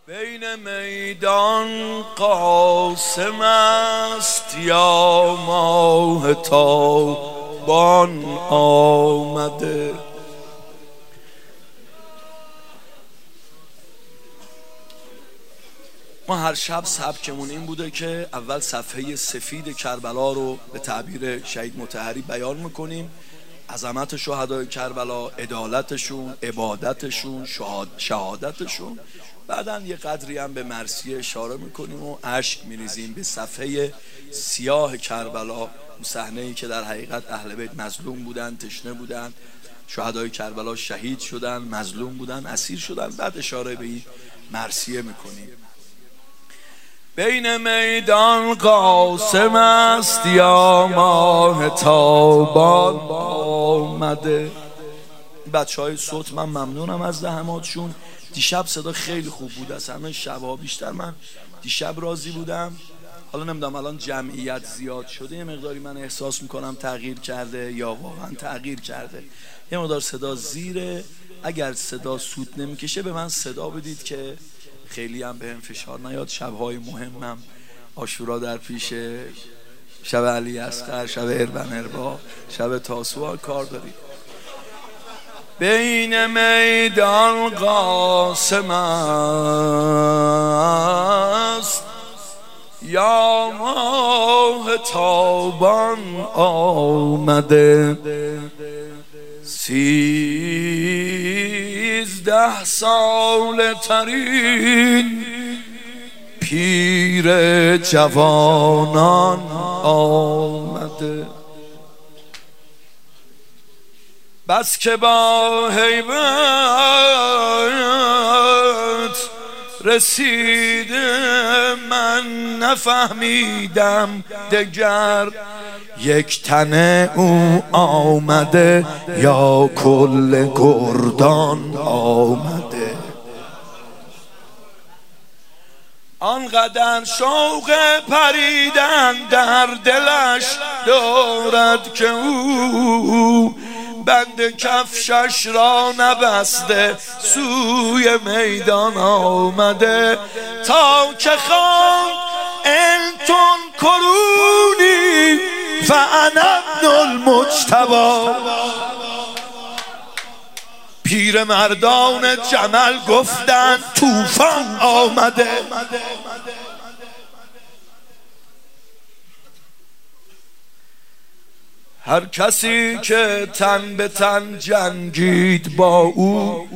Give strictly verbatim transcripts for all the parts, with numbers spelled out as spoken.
بین میدان قاسم است یا ماه تابان آمده. ما هر شب سبکمون این بوده که اول صفحه سفید کربلا رو به تعبیر شهید مطهری بیان میکنیم، عظمت شهدای کربلا، عدالتشون، عبادتشون، شهادتشون. بعداً یه قدری هم به مرثیه اشاره میکنیم و اشک میریزیم به صفحه سیاه کربلا، اون صحنه‌ای که در حقیقت اهل بیت مظلوم بودن، تشنه بودن، شهدای کربلا شهید شدن، مظلوم بودن، اسیر شدن. بعد اشاره به این مرثیه میکنیم. بین میدان قاسم است یا ماه تابان آمده. بچه های صوت من ممنونم از زحماتشون. دیشب صدا خیلی خوب بود، از همه شبها بیشتر من دیشب راضی بودم. حالا نمیدونم الان جمعیت زیاد شده، یه مقداری من احساس میکنم تغییر کرده یا واقعا تغییر کرده. یه مقدار صدا زیره، اگر صدا سوت نمیکشه به من صدا بدید که خیلی هم به هم فشار نیاد. شبهای مهمم، عاشورا در پیشه، شب علی اصغر، شب اربن اربا، شب تاسوعا کار دارید. بین میدان قاسم است یا ماه تابان آمده. سیزده سال ترین پیر جوانان آمده. بس که با هیبت رسیده من نفهمیدم دگر، یک تن او آمده یا کل گردان آمده. آنقدر شوق پریدن در دلش دارد که او بند کفشش را نبسته سوی میدان آمده. تا که خواند انتون کرونی فانا ابن المجتبی، پیر مردان جمل گفتند طوفان آمده. هر کسی که تن به تن جنگید با او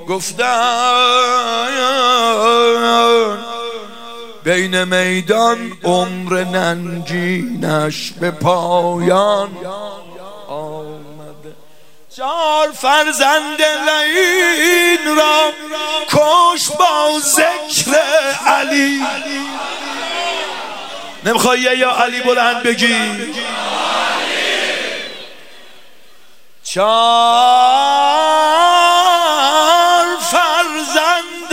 گفتند بین میدان عمر ننگینش به پایان آمده. چار فرزند لعین را کش با ذکر علی. نمیخوای یا علی بلند بگی؟ چار فرزند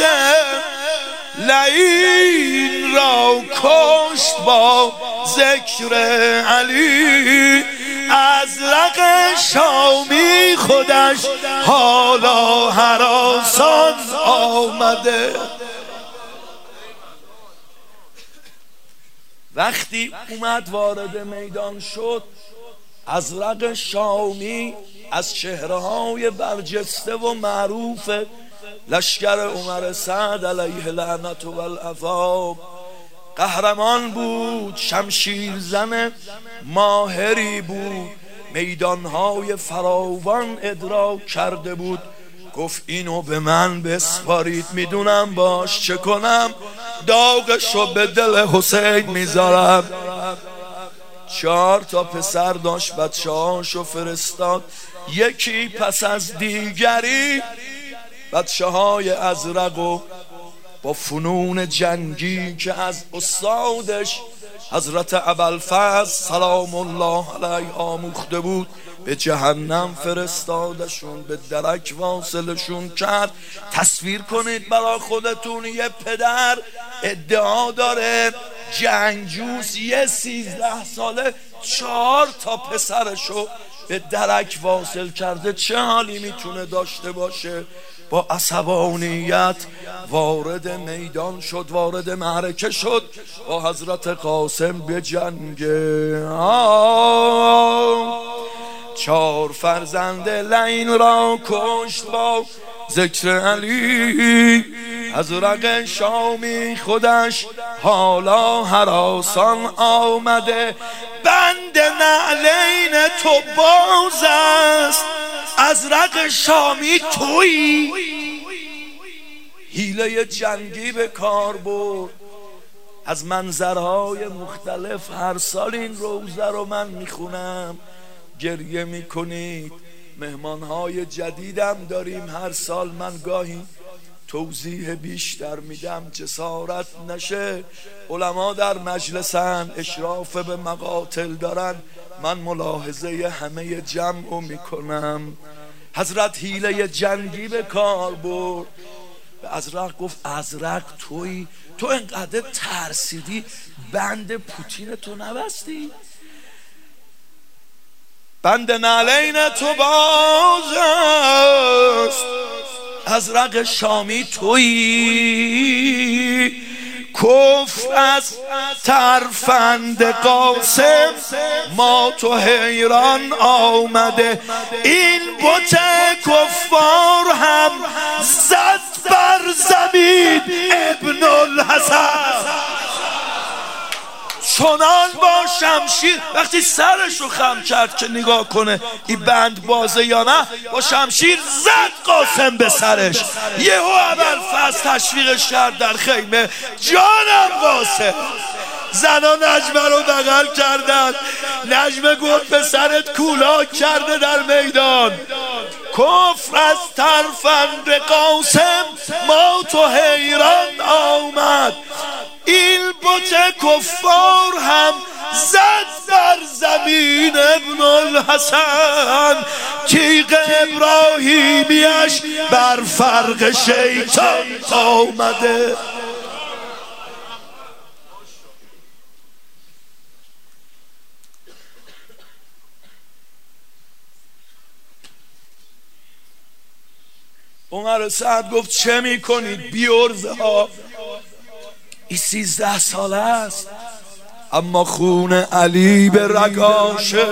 لعین را کشت با ذکر علی. ازرق شامی خودش حالا هراسان آمده. وقتی اومد وارد میدان شد، ازرق شامی از چهره‌های برجسته و معروف لشکر عمر سعد علیه لعنت و العفو قهرمان بود، شمشیر زن ماهری بود، میدانهای فراوان ادراک کرده بود. گفت اینو به من بسپارید، میدونم باش چه کنم، داغشو به دل حسین میذارم. چهار تا پسر داشت، بچه‌هاشو فرستاد یکی پس از دیگری. بچه‌های ازرق و با فنون جنگی که از استادش حضرت ابوالفضل سلام الله علیه آموخته بود به جهنم فرستادشون، به درک واصلشون کرد. تصویر کنید برای خودتون، یه پدر ادعا داره جنگجوست، یه سیزده ساله چهار تا پسرشو به درک واصل کرده، چه حالی میتونه داشته باشه؟ با عصبانیت وارد میدان شد، وارد معرکه شد، با حضرت قاسم به جنگ. چار فرزند لعین را کشت با ذکر علی. ازرق شامی خودش حالا هراسان آمده، بند نعلین تو باز است. ازرق شامی تویی؟ حیله جنگی به کار برد. از منظرهای مختلف هر سال این روزه رو من میخونم، گریه میکنید. مهمانهای جدیدم داریم، هر سال من گاهی توضیح بیشتر میدم، جسارت نشه. علما در مجلسن، اشراف به مقاتل دارن، من ملاحظه همه جمع رو میکنم. حضرت حیله جنگی به کار برد. به ازرق گفت ازرق توی؟ تو انقدر ترسیدی بند پوتین تو نبستی؟ بند نعلین تو باز است. ازرق شامی تویی؟ کفر از ترفند قاسم ما تو حیران آمده، این بت کفار هم زد بر زمین ابن الحسن. چنان با شمشیر، وقتی سرش رو خم کرد که نگاه کنه این بند بازه یا نه، با شمشیر زد قاسم به سرش. یهو ابوالفضل تشویقش کرد در خیمه، جانم قاسم. زنا نجمه رو بغل کردن. نجمه گفت به سرت کولاک کرده در میدان. کفر از ترفند قاسم ما تو حیران آمد، این بت کفار هم زد بر زمین ابن الحسن. تیغ ابراهیمیش بر فرق شیطان آمده. عمر سعد گفت چه میکنید بیورزه ها؟ این سیزده ساله است، اما خون علی به رگاشه.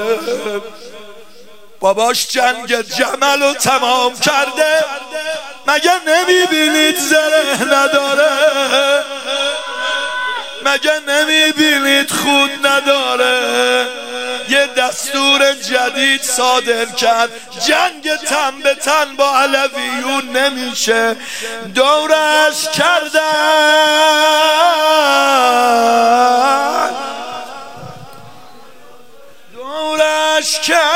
باباش جنگ جمل رو تمام کرده، مگه نمیبینید زره نداره؟ مگه نمیبینید خود نداره؟ یه دستور جدید صادر کرد، جنگ تن به تن با علویون نمیشه. دورش کردن، دورش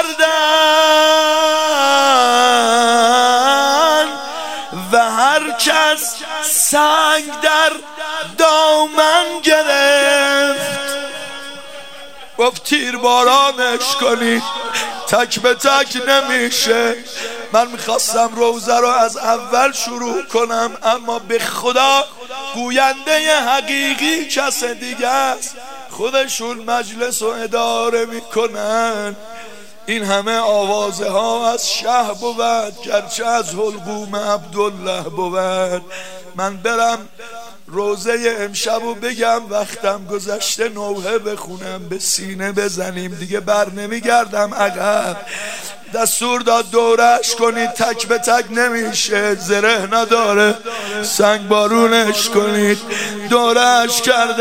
کردن و هر کس سنگ در دامن گرفت. گفت تیربارانش کنید، تک به تک نمیشه. من میخواستم روزه رو از اول شروع کنم، اما به خدا گوینده حقیقی کس دیگه است. خودشون مجلس رو اداره میکنن. این همه آوازه ها از شه بود، گرچه از حلقوم عبدالله بود. من برم روزه امشبو بگم، وقتم گذشته، نوحه بخونم، به سینه بزنیم، دیگه بر نمیگردم عقب. دستور داد دورش کنید، تک به تک نمیشه، زره نداره، سنگ بارونش کنید. دورش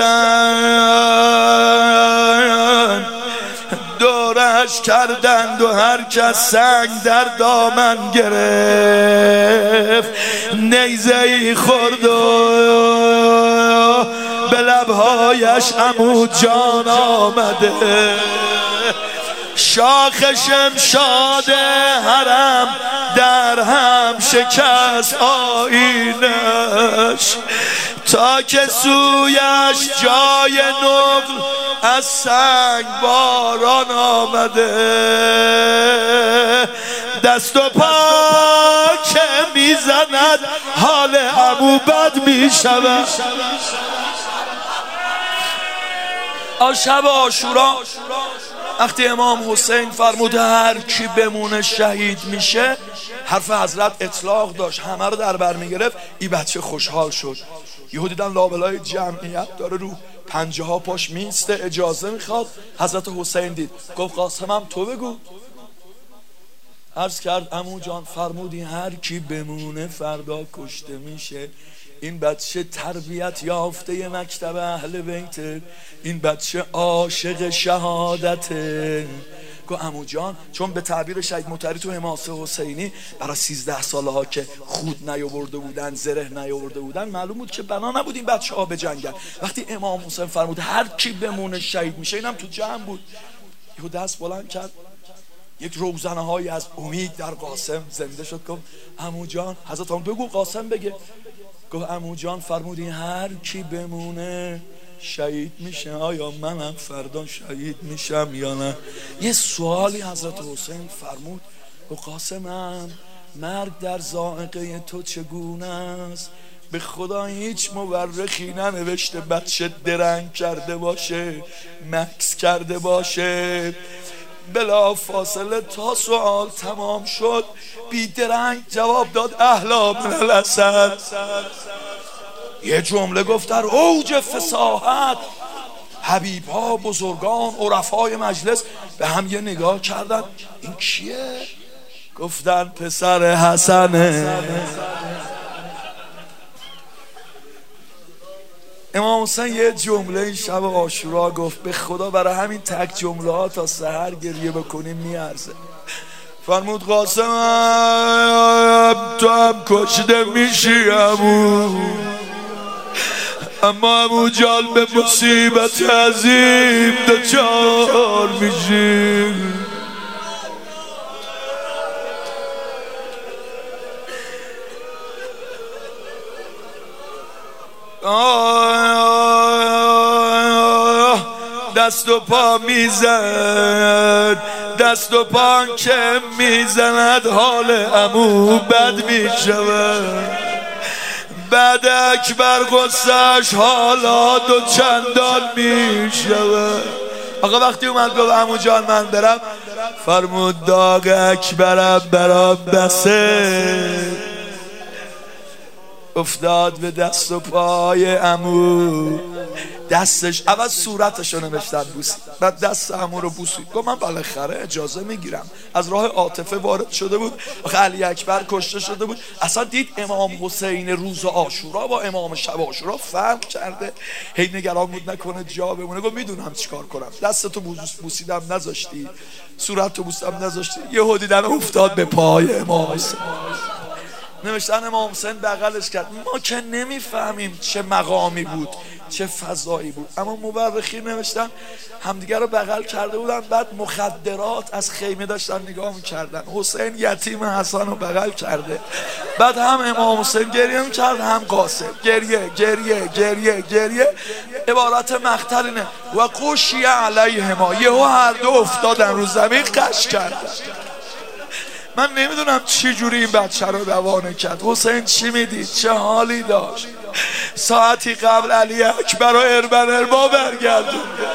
کردن، دورش کردند و هر کس سنگ در دامن گرفت. نیزه ای خورد و به لبهایش عمو جان آمده. شاخ شمشاد حرم در هم شکست آیینش، تا که سویش جای نقل از سنگ باران آمده. دست و پا که میزند حال عمو بد میشود. شب عاشورا وقتی امام حسین فرمود هر کی بمونه شهید میشه، حرف حضرت اطلاق داشت، همه رو در بر میگرفت. این بچه خوشحال شد. یهو دیدن لابلای جمعیت داره رو پنجه ها پاش میسته، اجازه میخواد. حضرت حسین دید، گفت قاسمم تو بگو. عرض کرد عمو جان فرمودی هر کی بمونه فردا کشته میشه. این بچه تربیت یافته مکتب اهل بیته، این بچه عاشق شهادته. گفت عمو جان چون به تعبیر شهید مطهری تو حماسه حسینی برای سیزده ساله ها که خود نیاورده بودن، زره نیاورده بودن، معلوم بود که بنا نبود این بچه ها بجنگن. وقتی امام حسین فرمود هر کی بمونه شهید میشه، اینم تو جمع بود، یهو دست بلند کرد، یک روزنه هایی از امید در قاسم زنده شد. گفت عمو جان، حضرت هم بگو قاسم بگه. گفت عمو جان فرمودی هر کی بمونه شهید میشه، آیا منم فردا شهید میشم یا نه؟ یه سوالی حضرت حسین فرمود. گفت قاسمم مرگ در ذائقه تو چگونه است؟ به خدا هیچ مورخی ننوشته بچه درنگ کرده باشه، مکس کرده باشه. بلا فاصله تا سوال تمام شد بی درنگ جواب داد اهلا من الاسد. یه جمله گفت در اوج فصاحت. حبیب ها، بزرگان، عرفای مجلس به هم یه نگاه کردن، این کیه؟ گفتن پسر حسنه. امام حسین یه جمله شب عاشورا گفت، به خدا برای همین تک جمله ها تا سحر گریه بکنیم میارزه. فرمود قاسم تو هم کشته میشی امو، اما امو جان به مصیبت عظیم دچار میشی. دست و پا میزن، دست و پا که میزند حال عمو بد میشود. بعد اکبر غصهش حالا دو چندان میشود. آقا وقتی اومد گفت عمو جان من برم، فرمود داغ اکبرم برام بسه. افتاد به دست و پای عمو، دستش اول صورتش رو نوشتن بوسید، بعد دست عمو رو بوسید. گفت من بالاخره اجازه میگیرم. از راه عاطفه وارد شده بود. آخه علی اکبر کشته شده بود، اصلا دید امام حسین روز عاشورا با امام شب عاشورا فرق کرده، هی نگران بود نکنه جا بمونه. گفت میدونم چیکار کنم، دستتو بوسیدم نذاشتی، صورتتو بوسیدم نذاشتی. یهو دیدن افتاد به پای امام حسین. نوشتن امام حسین بغلش کرد. ما که نمیفهمیم چه مقامی بود، چه فضایی بود، اما مورخین نوشتن همدیگر رو بغل کرده بودن، بعد مخدرات از خیمه داشتن نگاه میکردن. حسین یتیم حسن رو بغل کرده، بعد هم امام حسین گریه میکرد هم قاسم گریه گریه گریه گریه. عبارت مقتل اینه و قشی علیهما، یهو هر دو افتادن رو زمین قش کردن. من نمیدونم چی جوری این بچه رو روانه کرد. حسین چی میدید، چه حالی داشت. ساعتی قبل علی اکبر و اربن اربا برگردونده.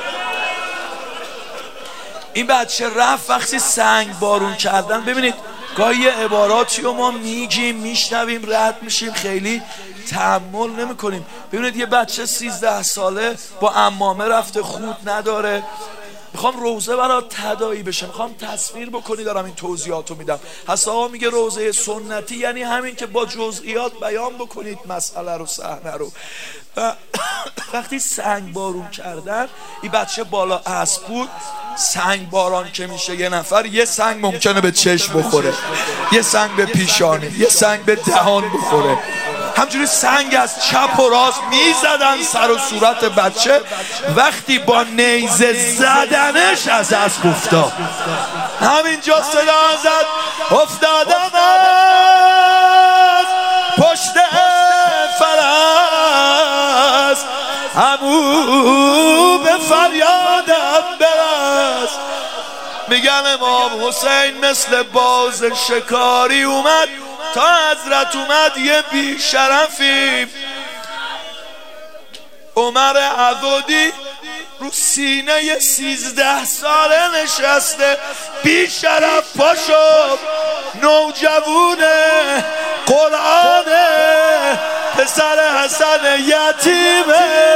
این بچه رفت وقتی سنگ بارون کردن. ببینید گاهی عباراتی رو ما میگیم میشنویم رد میشیم، خیلی تحمل نمی کنیم. ببینید یه بچه سیزده ساله با عمامه رفته، خود نداره، میخوام روزه برای تداعی بشه، میخوام تصویر بکنی، دارم این توضیحاتو میدم. حسابا میگه روزه سنتی یعنی همین که با جزئیات بیان بکنید مسئله رو، صحنه رو. وقتی سنگ بارون کردن، این بچه بالا اسب بود. سنگ باران که میشه یه نفر، یه سنگ ممکنه به چشم بخوره، یه سنگ به پیشانی، یه سنگ به دهان بخوره. همجوری سنگ از چپ و راست میزدن سر و صورت بچه. وقتی با نیزه زدنش از اسب افتاد. همینجا صدا زد افتادم از پشت فرس، عمو به فریادم برس. میگن امام حسین مثل باز شکاری اومد تا حضرت اومد. یه بی شرفی عمر عضدی رو سینه ی سیزده ساله نشسته، بی شرف پاشو، نوجوونه، قرآنه، پسر حسن یتیمه.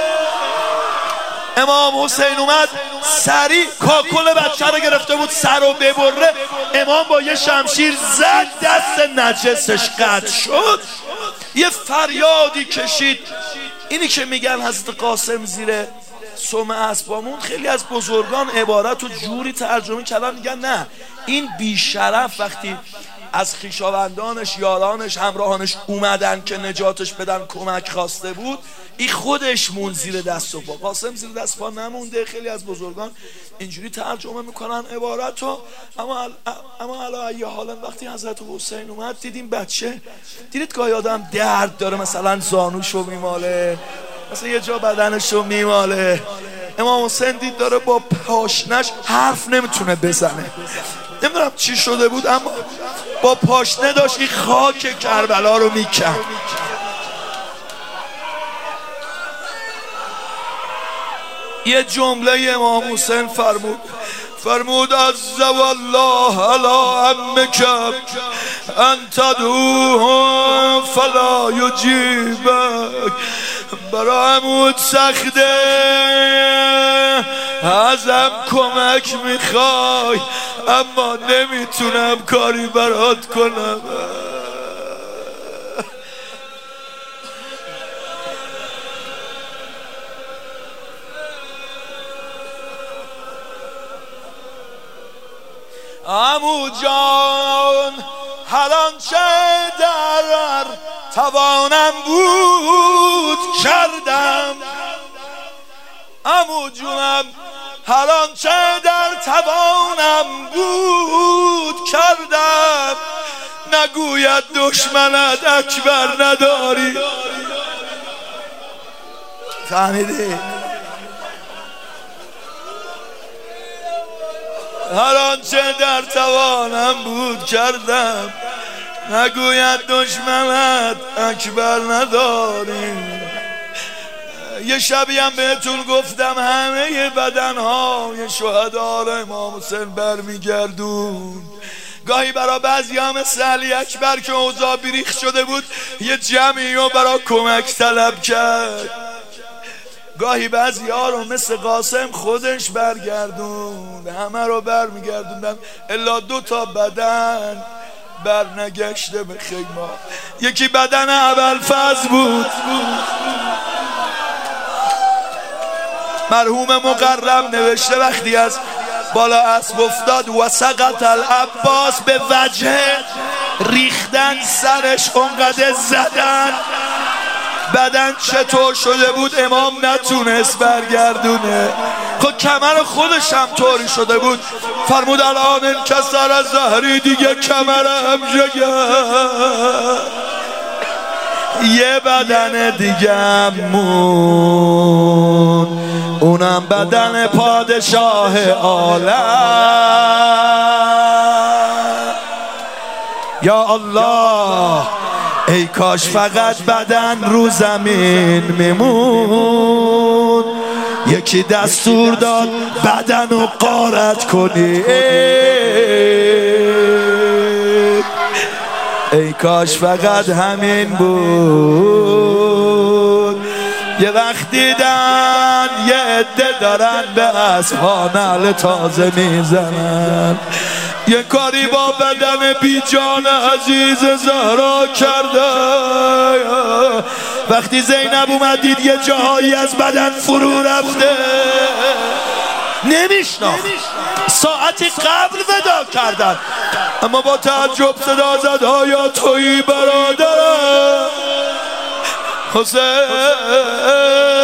امام حسین اومد سریع کاکل بچه رو گرفته بود سر رو ببره، امام با یه شمشیر زد، دست نجسش قطع شد، یه فریادی کشید. اینی که میگن حضرت قاسم زیر سم اسبامون، خیلی از بزرگان عبارت رو جوری ترجمه کردن، میگن نه این بیشرف وقتی از خویشاوندانش، یارانش، همراهانش اومدن که نجاتش بدن، کمک خواسته بود، این خودش مون زیر دست و پا. قاسم زیر دست پا نمونده. خیلی از بزرگان اینجوری ترجمه میکنن عبارت رو. اما اما علی حالا وقتی حضرت حسین اومد، دیدیم بچه، دیدید گاهی آدم درد داره، مثلا زانوشو میماله، مثلا یه جا بدنشو میماله، امام حسین دید داره با پاشنش حرف نمیتونه بزنه، نمیدونم چی شده بود، اما با پاشنه داشت این خاک کربلا رو میکند. یه جمله امام حسین فرمود، فرمود عز والله علی عمک انت دوه فلا یجیبک. برای عمود سخته، ازم کمک میخوای، اما نمیتونم کاری برات کنم. عمو جان هر آنچه در توانم بود کردم، عمو جونم هر آنچه در توانم بود کردم. نگوید دشمنت اکبر نداری. فهمیدی؟ هر آنچه در توانم بود کردم، نگوید دشمنت اکبر نداری. یه شبی هم بهتون گفتم همه بدنهای شهدا رو امام حسین برمیگردون. گاهی برا بعضی هم مثل علی اکبر که اوضاع بیریخت شده بود، یه جمعی رو برا کمک طلب کرد. گاهی بعضی ها رو مثل قاسم خودش برگردون، همه رو برمیگردوندن الا دو تا بدن برنگشته به خیمه. یکی بدن ابوالفضل بود، مرحوم مقرم نوشته وقتی از بالا اسب افتاد و سقط العباس به وجه، ریختن سرش، اونقدر زدن، بدن چطور شده بود امام نتونست برگردونه. خب کمر خودش هم طوری شده بود، فرمود الان انکسر از ظهری، دیگه کمرم جگر. یه بدن دیگه مون، اونم بدن پادشاه عالم. یا الله، ای کاش فقط بدن رو زمین میمون، یکی دستور داد بدن رو غارت کنی. ای کاش فقط همین بود. یه وقت دیدن یه عده دارن به اسب‌ها نعل تازه میزنن، یه کاری با بدن بی جان عزیز زهرا کرده. وقتی زینب اومد دید یه جاهایی از بدن فرو رفته، نمیشناخت، ساعتی قبل ودا کردن، اما با تعجب صدا زد آیا تویی برادرم؟ حسین